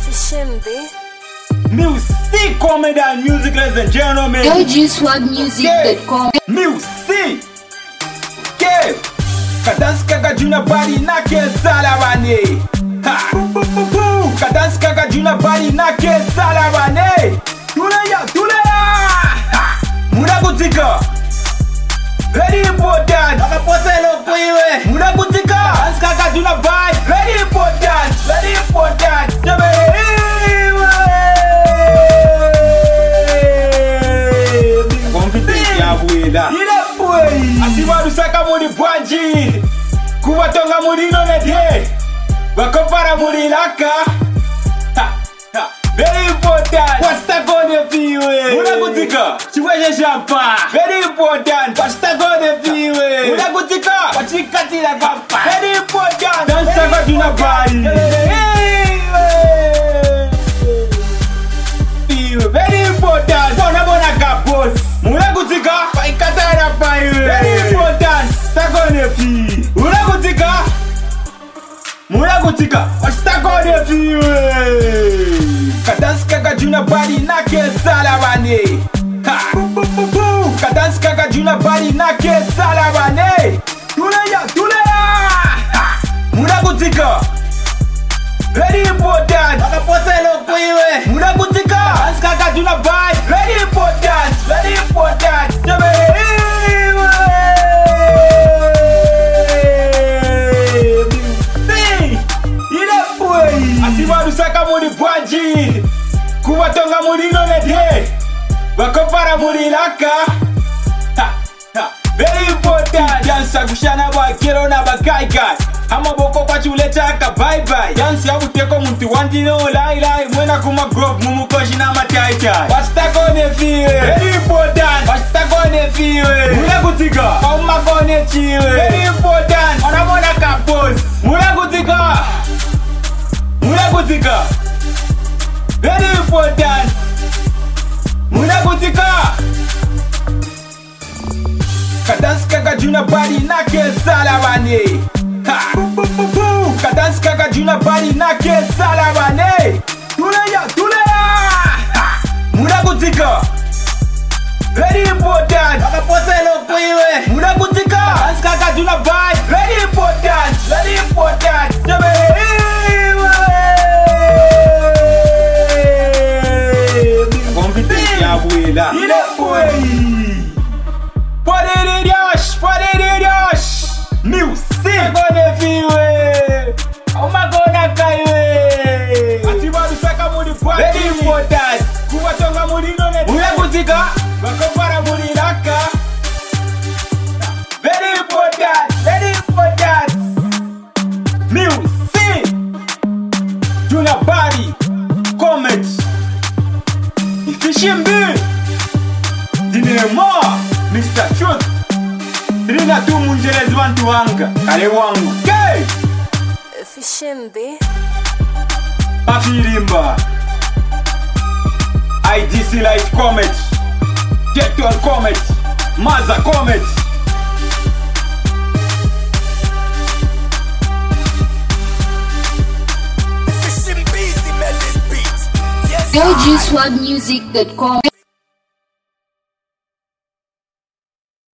Shimby. Music, comedy and music, ladies and gentlemen. AGSwagmusic.com. Music. Okay. Kadansi kaka juna bari na ke salabane. Ha. Kadansi kaka juna bari na ke salabane. Tule ya. Munakutika. Very important. Akapotelo kuiwe. Munakutika. Kadansi kaka juna bari. Very important. Very important. Asimarusaka muri bwanji kubatonga muri none de bakopara muri laka. Very important. Pasta gone piwe unakutika chiweje champa. Very important. Pasta gone piwe unakutika pachikatira papa. Very important. Dansa kwa tuna bari piwe. Very important. Bona kapos unakutika paikatara piwe. Very important. Stagone pi unakutika munakutika stagone piwe. Kadansi kaka juna bari na ke salabane. Ha. Kadansi kaka juna bari na ke salabane. Tule ya. Munakutika. Very important. Akapotelo kuiwe. Munakutika. Kadansi kaka juna bari. Very important. Very important. Asimarusaka muri bwanji kubatonga muri none de bakopara muri laka. Very important. Dansa kushana bakero na bakaikai amaboko kwachuleta ka bye bye. Dansi abuteko muntu wandino lai mwena kuma group mumukoshi na mataitai. Bastagone fiwe. Very important. Bastagone fiwe munakutika aumagone chiwe. Very important. Onamona kapos munakutika. Munakutika. Very important. Munakutika. Kadansi kaka juna bari na ke salabane. Ha. Kadansi kaka juna bari na ke salabane. Tule ya. Ha. Munakutika. Very important. Akapotelo kuiwe. Munakutika. Kadansi kaka juna bari. Very important. Very important. Abuela. Music. Gonna fiwe. Omagona kaiwe. Asimarusaka muri bwanji. Very important. Kubatonga muri none. Munakutika. Bakopara muri laka. Very important. Very important. Music. Juna bari. Comment. Ifishimbi. Dinema. Mr. Truth. Rina tu munjerezi wantu wanga. Kale wangu. Hey! Fishimbi. Pafirimba. IDC Light Comet. Jeton Comet. Maza Comet. AGSwagmusic.com.